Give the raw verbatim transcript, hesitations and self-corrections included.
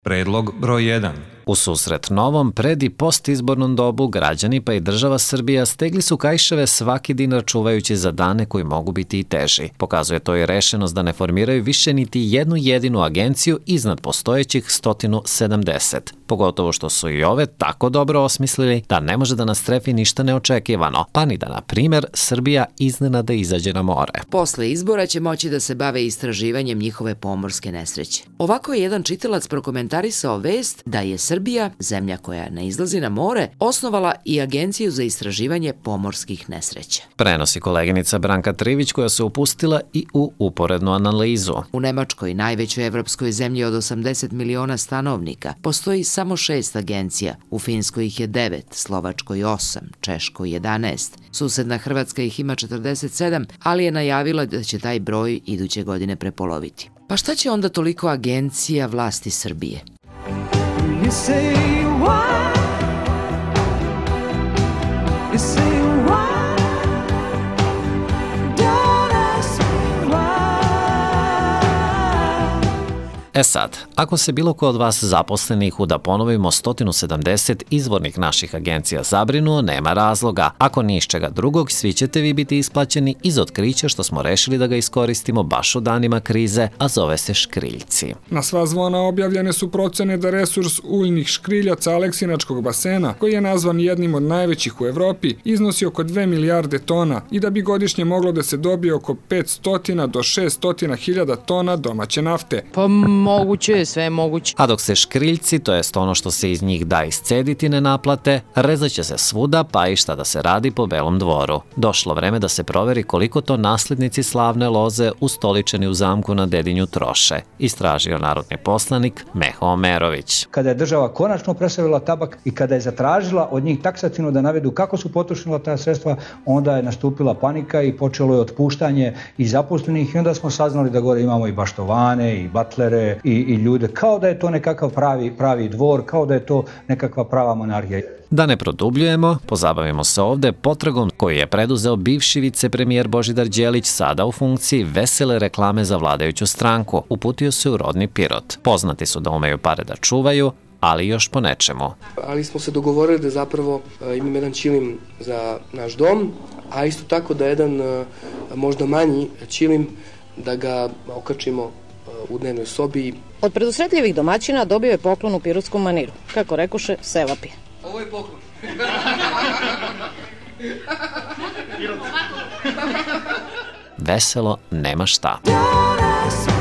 Predlog broj jedan. U susret novom pred- i postizbornom dobu građani pa i država Srbija stegli su kaiševe svaki dinar čuvajući za dane koji mogu biti i teži. Pokazuje to i rešenost da ne formiraju više niti jednu jedinu agenciju iznad postojećih sto sedamdeset. Pogotovo što su i ove tako dobro osmislili da ne može da nas trefi ništa neočekivano, pa ni da, na primer, Srbija iznenada izađe na more. Posle izbora će moći da se bave istraživanjem njihove pomorske nesreće. Ovako je jedan čitalac prokomentarisao vest da je Srbija, zemlja koja ne izlazi na more, osnovala i Agenciju za istraživanje pomorskih nesreća. Prenosi koleginica Branka Trivić koja se upustila i u uporednu analizu. U Nemačkoj, najvećoj evropskoj zemlji od osamdeset miliona stanovnika, postoji samo šest agencija. U Finskoj ih je devet, Slovačkoj osam, Češkoj jedanaest. Susedna Hrvatska ih ima četrdeset sedam, ali je najavila da će taj broj iduće godine prepoloviti. Pa šta će onda toliko agencija vlasti Srbije? You say why? You say why? Don't ask me why? E sad, ako se bilo ko od vas zaposlenih u, da ponovimo, sto sedamdeset izvornih naših agencija zabrinuo, nema razloga. Ako ni iz čega drugog, svi ćete vi biti isplaćeni iz otkrića što smo rešili da ga iskoristimo baš u danima krize, a zove se škriljci. Na sva zvona objavljene su procene da resurs uljnih škriljaca Aleksinačkog basena, koji je nazvan jednim od najvećih u Evropi, iznosi oko dve milijarde tona i da bi godišnje moglo da se dobije oko petsto do šesto hiljada tona domaće nafte. Pa moguće je, sve je moguće. A dok se škriljci, to jest ono što se iz njih da iscediti, ne naplate, rezaće se svuda, pa i šta da se radi po Belom dvoru. Došlo vreme da se proveri koliko to naslednici slavne loze ustoličeni u zamku na Dedinju troše, istražio narodni poslanik Meho Omerović. Kada je država konačno presavila tabak i kada je zatražila od njih taksativno da navedu kako su potrošila ta sredstva, onda je nastupila panika i počelo je otpuštanje i zaposlenih i onda smo saznali da gore imamo i baštovane i batlere i, i ljude, kao da je to nekakav pravi, pravi dvor, kao da je to nekakva prava monarhija. Da ne produbljujemo, pozabavimo se ovde potragom koju je preduzeo bivši vicepremijer Božidar Đelić, sada u funkciji vesele reklame za vladajuću stranku. Uputio se u rodni Pirot. Poznati su da umeju pare da čuvaju, ali još po nečemu. Ali smo se dogovorili da zapravo imam jedan ćilim za naš dom, a isto tako da jedan možda manji ćilim da ga okačimo u dnevnoj sobi. Od predusretljivih domaćina dobio je poklon u pirotskom maniru. Kako rekoše, sevapi. Ovo je poklon. Veselo nema šta.